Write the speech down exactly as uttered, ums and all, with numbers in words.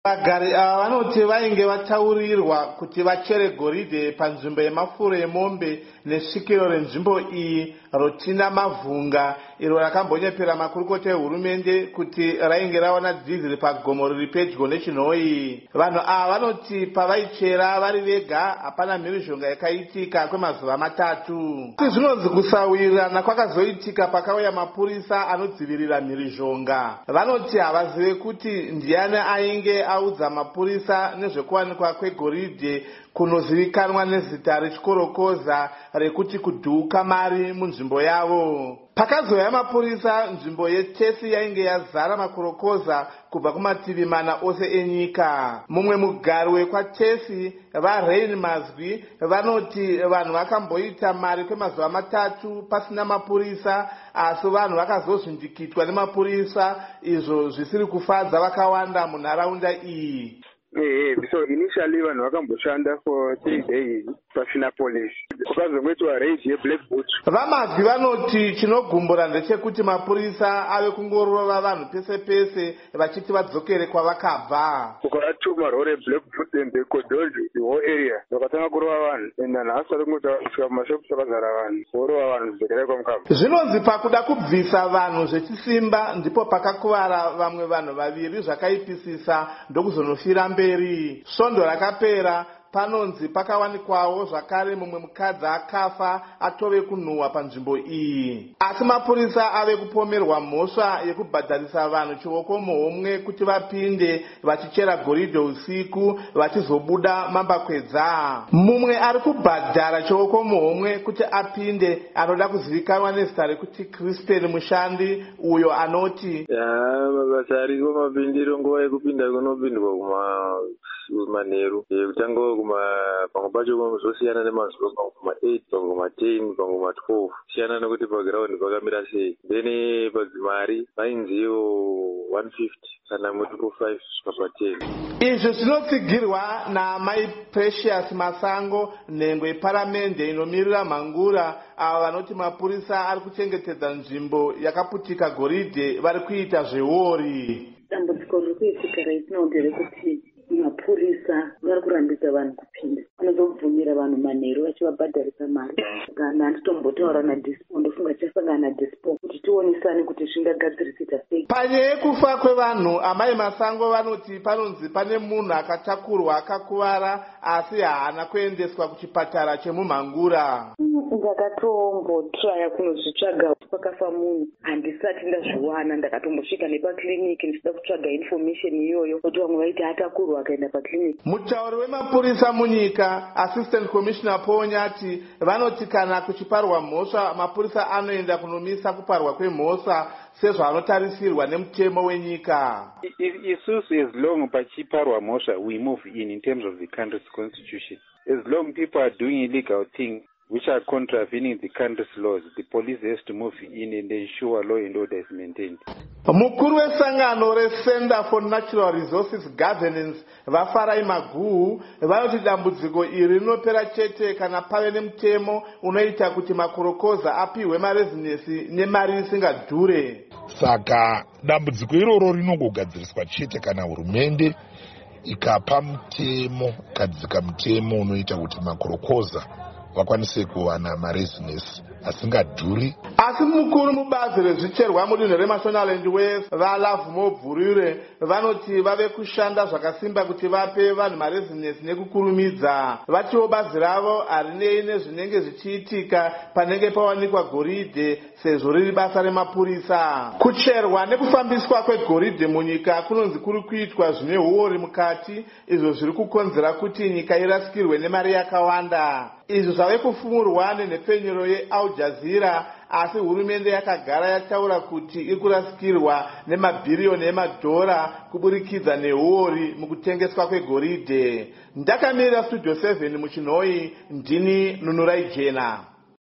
Vagari ava vanoti vainge vataurirwa kuti vachere goridhe panzvimbo yemafuro emombe nesvikiro renzvimbo iyi rotina mavhunga iro rakambonyepera makurukota ehurumende kuti rainge rawana dhiziri pagomo riri pedyo nechinhoi. Vanhu ava vanoti pavaichera vari vega hapana mhirizhonga yakaitika kwemazuva matatu. Zvinonzi kusawirirana kwakazoitika pakauya mapurisa anodzivirira mhirizhonga. Vanoti havazive kuti ndiani ainge audza mapurisa nezvekuwanikwa kwegoridhe kunozivikanwa nezita rechikorokoza rekuti kudhuka mari munzvimbo yavo. Pakazouya mapurisa, nzvimbo yeTesi yainge yazara makorokoza kubva kumativi mana ose enyika. Mumwe mugari wekwaTesi, vaRain Mazwi, vanoti vanhu vakamboita mari kwemazuva matatu pasina mapurisa, asi vanhu vakazozvindikitwa nemapurisa, izvo zvisiri kufadza vakawanda munharaunda iyi. Eh, so initially vanhu vakamboshanda for three days pasina police. Kwakazongoitwa raid yeBlack Boot. Vamazwi vanoti chinogumbura ndechekuti mapurisa ave kungorova vanhu pese pese vachiti vadzokere kwavakabva. Kwakatuma rore Black Boot and the Kodoji, the whole area. Vakatanga kurova vanhu. Enda nhasi vari kuita kusvika mumashopu akazara vanhu. Vorova vanhu zvekare kwamukabva. Zvinonzi pakuda kubvisa vanhu zvechisimba ndipo pakakuvara vamwe vanhu vaviri zvakaipisisa ndokuzonofira mberi. Svondo rakapera panonzi pakawanikwawo zvakare mumwe mukadzi akafa atove kunhuhwa panzvimbo iyi. Asi mapurisa ave kupomerwa mhosva yekubhadharisa vanhu chioko muhomwe kuti vapinde vachichera goridhe usiku vachizobuda mambakwedza. Mumwe ari kubhadhara chioko muhomwe kuti apinde anoda kuzivikanwa nezita rekuti Kristen Mushandi, uyo anoti mabasa ariko mapindiro nguva yekupinda kunopindwa kumanheru kutanga kuma pamwe pacho zvosiyana nemazuva pamwe kuma eight pamwe kuma ten pamwe kuma twelve siyana nekuti pagiraundi pakamira sei. Then padzimari painziwo one fifty kana muti ku five kusvika pa ten. Izvi zvinotsigirwa naMai Precious Masango, nhengo yeparamende inomirira mhangura ava vanoti mapurisa ari kuchengetedza nzvimbo yakaputika goridhe vari kuita zveori. Dambudziko riri kuitika raitinoona rekuti mapurisa vari kurambidza vanhu kupinda, vanozobvumira vanhu manheru vachivabhadharisa mari. Kana nditombotaura naDispo, ndofunga tichasangana naDispo kuti tionesane kuti zvingagadzirisika sei. Panyaya yekufa kwevanhu, amai Masango vanoti panonzi pane munhu akatakurwa akakuvara asi haana kuendeswa kuchipatara chemumhangura. Ndakatombotraya kunozvitsvaga kuti pakafa munhu, handisati ndazviwana. Ndakatombosvika nepakiriniki ndichida kutsvaga information iyoyo kuti vamwe vaiti atakurwa akaenda pakiriniki. Mutauri wemapurisa munyika, Assistant Commissioner Paul Nyati, vanoti kana kuchiparwa mhosva mapurisa anoenda kunomisa kuparwa kwemhosva sezvo anotarisirwa nemutemo wenyika. Isusu as long pachiparwa mhosva we move in in terms of the country's constitution. As long people are doing illegal things which are contravening the country's laws, the police has to move in and ensure law and order is maintained. Mukuru wesangano reCenter for Natural Resources Governance, Vafarai Maguhu, vanoti dambudziko iri rinopera chete kana pave nemutemo unoita kuti makorokoza apiwe marezinesi nemari isingadhure. Saka dambudziko iroro rinongogadziriswa chete kana hurumende ikapa mutemo, ikadzika mutemo unoita kuti makorokoza vakwanise kuwana marezinesi asingadhuri. Asi mukuru mubazi rezvicherwa mudunhu reMashonaland West, vaLove Mobvurire, vanoti vave kushanda zvakasimba kuti vape vanhu marezinesi nekukurumidza. Vatiwo bazi ravo harinei nezvinenge zvichiitika panenge pawanikwa goridhe sezvo riri basa remapurisa. Kucherwa nekufambiswa kwegoridhe munyika kunonzi kuri kuitwa zvine huori mukati, izvo zviri kukonzera kuti nyika irasikirwe nemari yakawanda. Izvo zvave kufumurwa nenhepfenyuro yeAl Jazeera, asi hurumende yakagara yataura kuti iri kurasikirwa nemabhiriyoni emadhora kuburikidza nehuori mukutengeswa kwegoridhe. Ndakamirira Studio seven muchinhoi, ndini Nunurai Jena.